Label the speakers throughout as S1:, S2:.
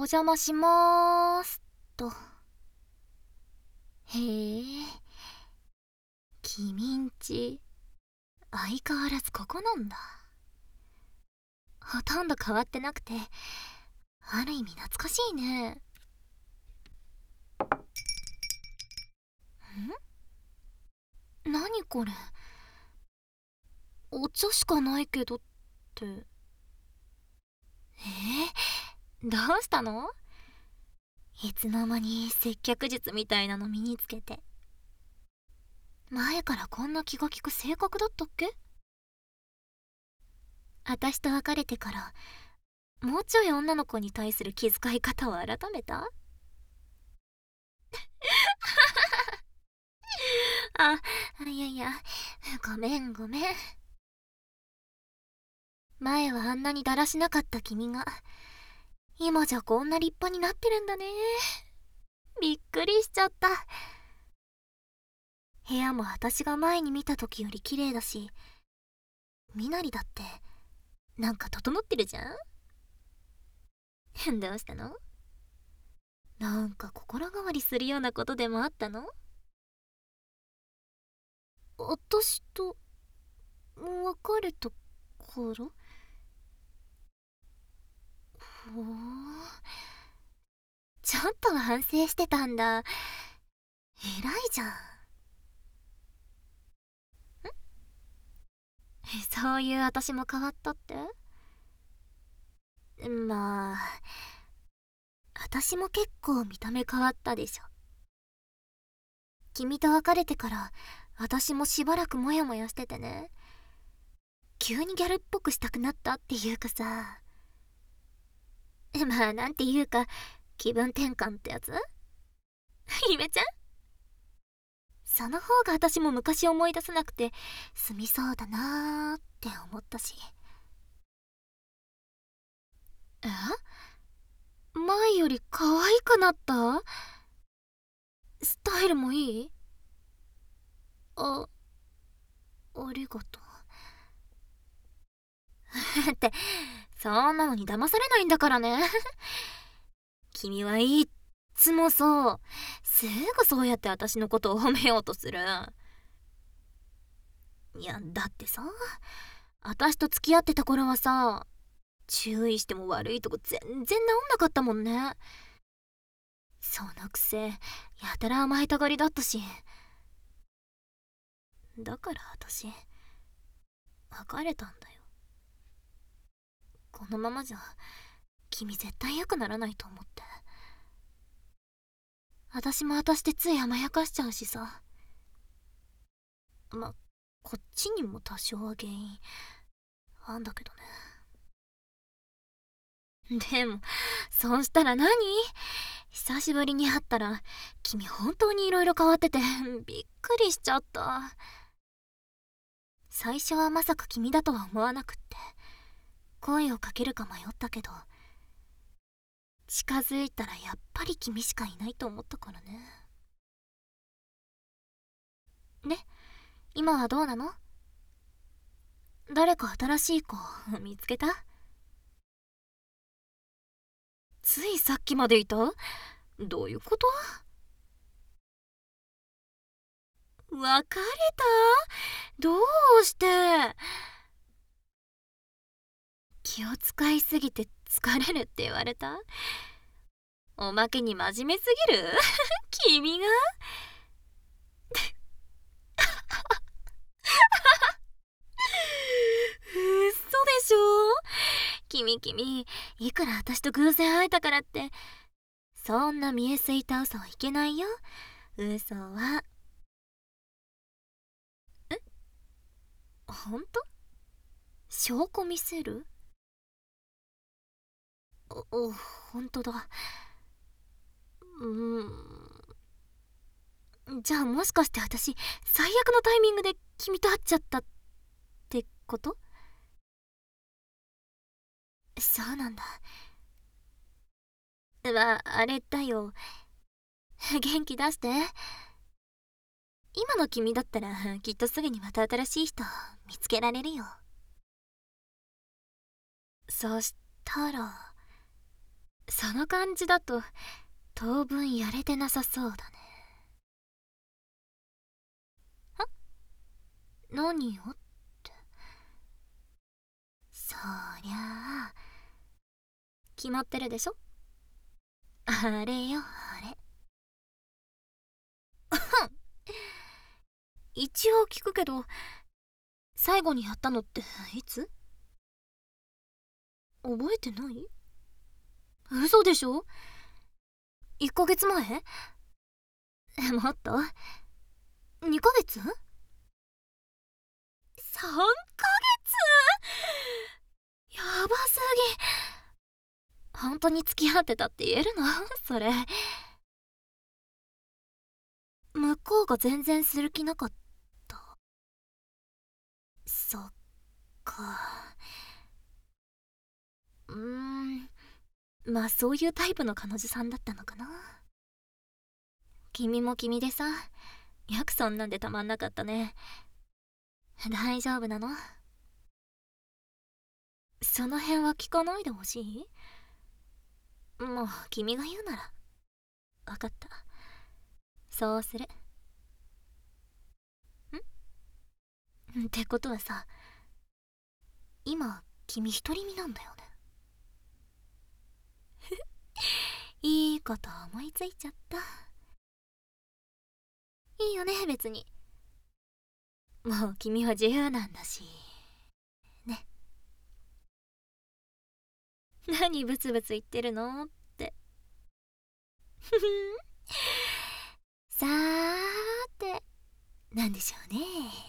S1: 邪魔しまーすと。へえ、君んち相変わらずここなんだ。ほとんど変わってなくて、ある意味懐かしいね。何これ、お茶しかないけどって。どうしたの？いつの間に接客術みたいなの身につけて。前からこんな気が利く性格だったっけ？私と別れてからもうちょい女の子に対する気遣い方を改めた？あ、いやいや、ごめんごめん。前はあんなにだらしなかった君が今じゃこんな立派になってるんだね。びっくりしちゃった。部屋も私が前に見た時より綺麗だし、身なりだってなんか整ってるじゃん。どうしたの？なんか心変わりするようなことでもあったの？私と別れたから？ほう、ちょっとは反省してたんだ。偉いじゃん。そういう私も変わったって？まあ、私も結構見た目変わったでしょ。君と別れてから私もしばらくモヤモヤしててね。急にギャルっぽくしたくなったっていうかさ、まあなんていうか気分転換ってやつ。姫ちゃん、その方が私も昔思い出さなくて済みそうだなーって思ったし。え、前より可愛くなった？スタイルもいい？あ、ありがとう。って、そんなのに騙されないんだからね。君はいっつもそう。すぐそうやって私のことを褒めようとする。いや、だってさ、私と付き合ってた頃はさ、注意しても悪いとこ全然治んなかったもんね。そのくせ、やたら甘えたがりだったし。だから私、別れたんだよ。このままじゃ、君絶対良くならないと思って。私も私でつい甘やかしちゃうしさ。ま、こっちにも多少は原因あんだけどね。でも、そうしたら何？久しぶりに会ったら君本当に色々変わっててびっくりしちゃった。最初はまさか君だとは思わなくって、声をかけるか迷ったけど、近づいたらやっぱり君しかいないと思ったからね。で、今はどうなの？誰か新しい子見つけた？ついさっきまでいた？どういうこと？別れた？どうして？気を使いすぎて疲れるって言われた？おまけに真面目すぎる？君が？嘘でしょ？君、いくら私と偶然会えたからってそんな見えすいた嘘はいけないよ。嘘は。え、ほんと？証拠見せる？ほんとだ。うじゃあもしかして私最悪のタイミングで君と会っちゃったってこと？そうなんだ。あれだよ。元気出して。今の君だったらきっとすぐにまた新しい人見つけられるよ。そしたらその感じだと当分やれてなさそうだね。何よって。そりゃあ決まってるでしょ。あれよあれ。一応聞くけど、最後にやったのっていつ？覚えてない？嘘でしょ？ 1 ヶ月前？もっと？ 2 ヶ月？ 3 ヶ月？やばすぎ。本当に付き合ってたって言えるの？それ。向こうが全然する気なかった。そっか。まあそういうタイプの彼女さんだったのかな。君も君でさ、よくそんなんでたまんなかったね。大丈夫なの？その辺は聞かないでほしい？もう君が言うなら。わかった。そうする。ってことはさ、今君独り身なんだよね。いいこと思いついちゃった。いいよね別に。もう君は自由なんだしね。何ブツブツ言ってるのって。さーて、なんでしょうね。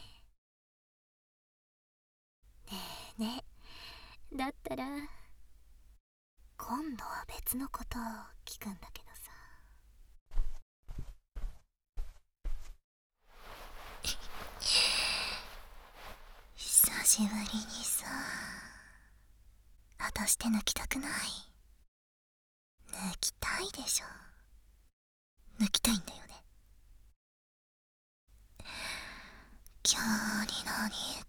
S1: ねえねえ、だったら今度は別のことを聞くんだけどさ。久しぶりにさ、私手抜きたくない？抜きたいでしょ。抜きたいんだよね。急に何？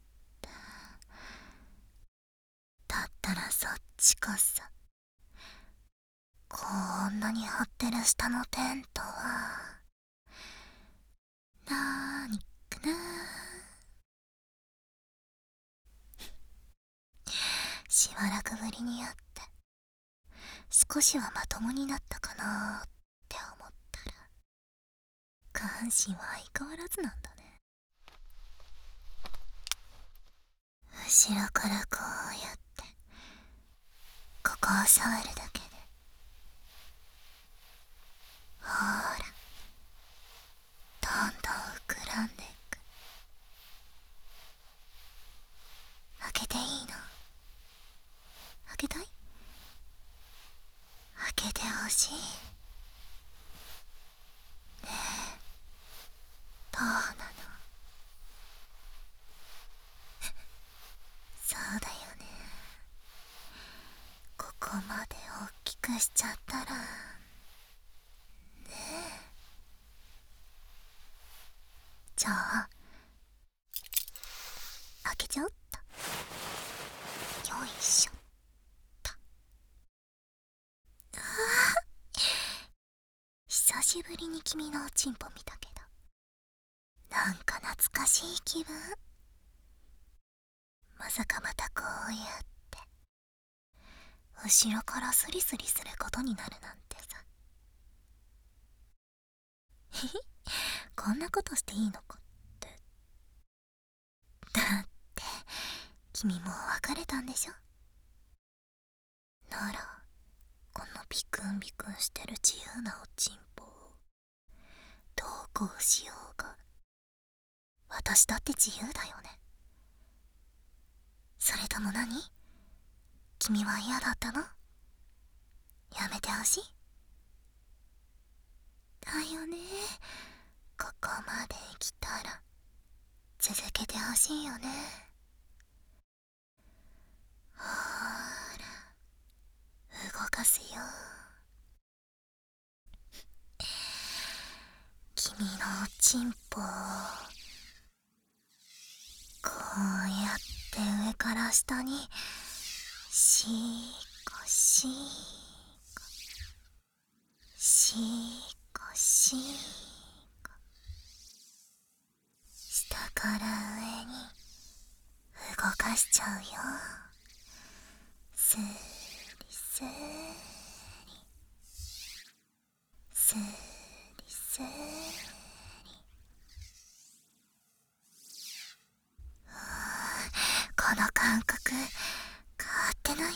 S1: だったらそっちこそ。こんなに張ってる下のテントはなーにかな。しばらくぶりに会って少しはまともになったかなーって思ったら、下半身は相変わらずなんだね。後ろからこうやってここを触るだけで、ほーらどんどん膨らんでいく。開けていいの？開けたい？開けてほしい。ねえ、どうなの？そうだよね。ここまで大きくしちゃったらねえ。じゃあ開けちゃおっと。よいしょっと。ああ、久しぶりに君のおちんぽ見たけど、なんか懐かしい気分。まさかまたこうやって後ろからスリスリすることになるなんてさ。へへ、こんなことしていいのかって。だって君もう別れたんでしょ。ならこのビクンビクンしてる自由なおちんぽをどうこうしようが私だって自由だよね。それとも何？君は嫌だったの？やめてほしい？だよね。ここまで来たら続けてほしいよね。ほーら動かすよ。君のおちんぽをこうやって上から下にシーコシーコしーこしーこ、下から上に動かしちゃうよ。スーリスーリ、スーリスーリ。この感覚変わってないな。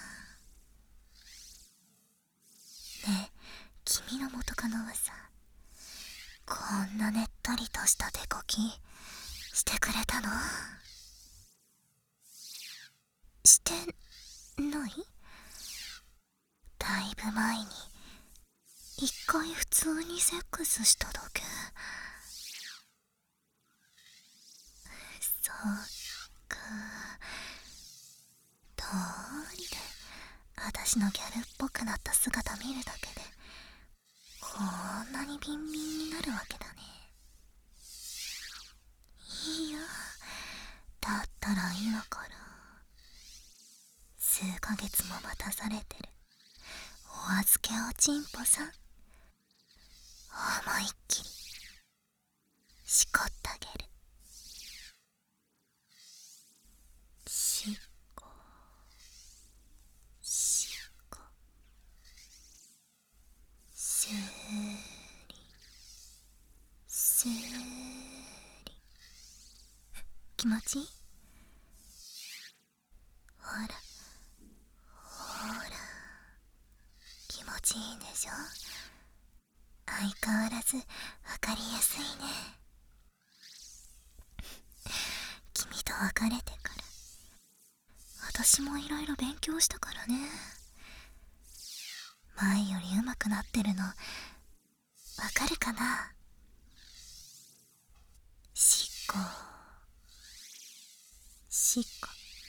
S1: ねえ、君の元カノはさ、こんなねっとりとした手こきしてくれたの？してない？だいぶ前に一回普通にセックスしただけ。そっか。どうりで私のギャルっぽくなった姿見るだけでこんなにビンビンになるわけだね。いいよ、だったら今から数ヶ月も待たされてるお預けおちんぽさん、思いっきりしこってあげる。しこしこ、すーりすーり。気持ちいい？ほらほら、気持ちいいでしょ。相変わらずわかりやすいね。君と別れてから私もいろいろ勉強したからね。前より上手くなってるのわかるかな？しっこしっこ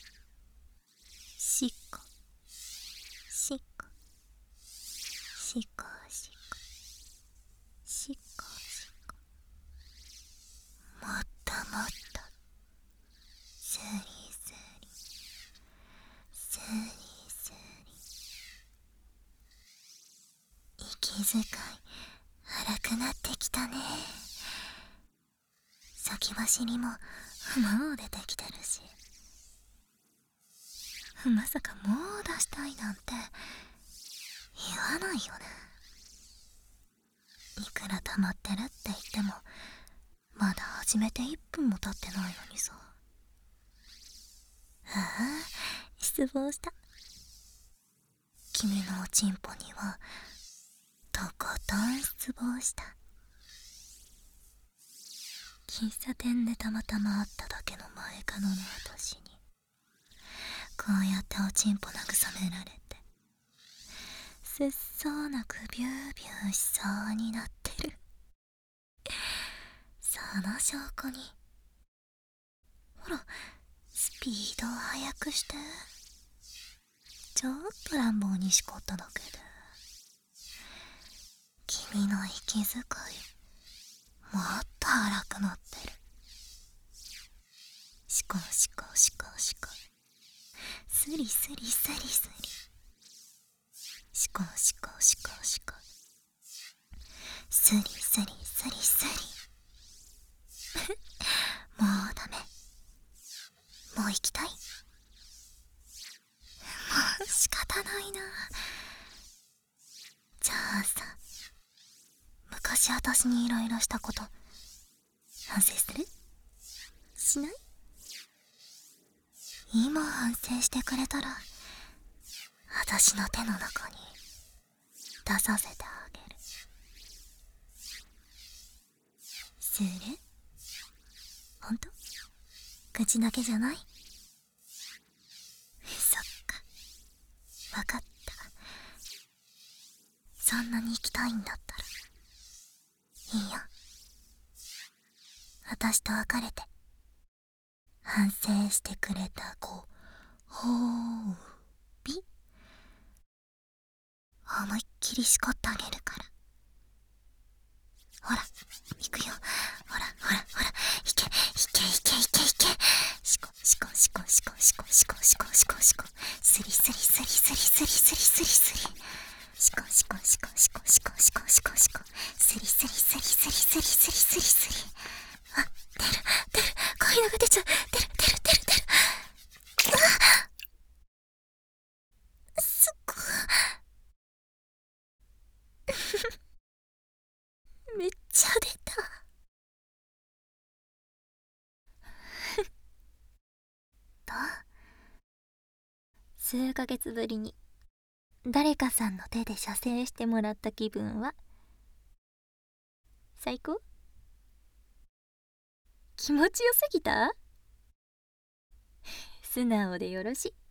S1: しっこしっこしっこしっこしっこしっこ、もっともっとスリスリスリスリ。息遣い荒くなってきたね。先走りももう出てきてるし、まさかもう出したいなんて言わないよね。いくら溜まってるって言ってもまだ始めて1分も経ってないのにさ。失望した。君のおちんぽにはとことん失望した。喫茶店でたまたま会っただけの前カノの私にこうやっておちんぽ慰められて切そうなくビュービューしそうになってる。その証拠にほら、スピードを速くして。ちょっと乱暴にしこっただけで君の息遣いもっと荒くなってる。しこしこしこしこ、スリスリスリスリ、しこしこしこしこ、スリスリスリスリ。もうダメ。もう行きたい？もう仕方ないな。じゃあさ、昔私にいろいろしたこと反省する？しない？今反省してくれたら私の手の中に出させてあげる。する？ほんと？口だけじゃない？そっか、わかった。そんなに行きたいんだったらいいよ。私と別れて反省してくれたご褒美思いっきりしこってあげるから。ほら行くよ。ほらほらほら、いけいけいけいけいけ。しこしこしこしこしこしこしこしこしこ、スリスリスリスリスリスリスリスリ、しこしこしこしこしこしこ出るすっごいめっちゃ出た。と数ヶ月ぶりに誰かさんの手で射精してもらった気分は最高？気持ちよすぎた？素直でよろしい。